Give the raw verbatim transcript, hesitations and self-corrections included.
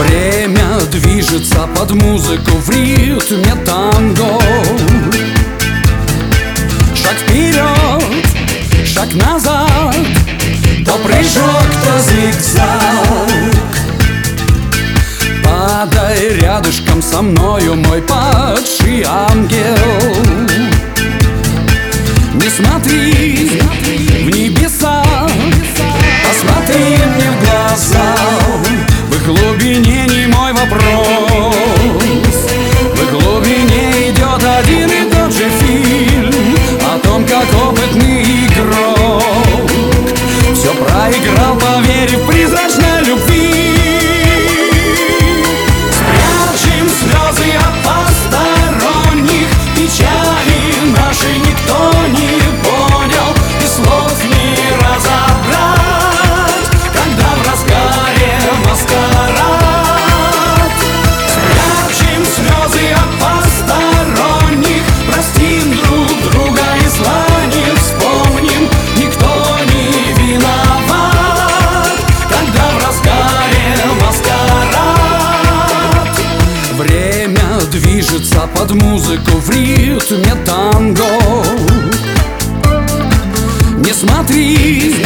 Время движется под музыку в ритме танго. Шаг вперед, шаг назад, то прыжок, то зигзаг. Падай рядышком со мною, мой падший ангел. Не смотри в небеса, посмотри мне в глаза. В их глубине не мой вопрос, в их глубине идет один и тот же фильм о том, как опытный игрок все проиграл, поверив призрачной любви. Спрячем слезы от посторонних, печали наши никто не понял, и слов не разобрать, когда в разгаре маскарад. Спрячем слезы от посторонних, простим друг друга и зла не вспомним, никто не виноват, когда в разгаре маскарад. Время движется под музыку в ритме танго. Не смотри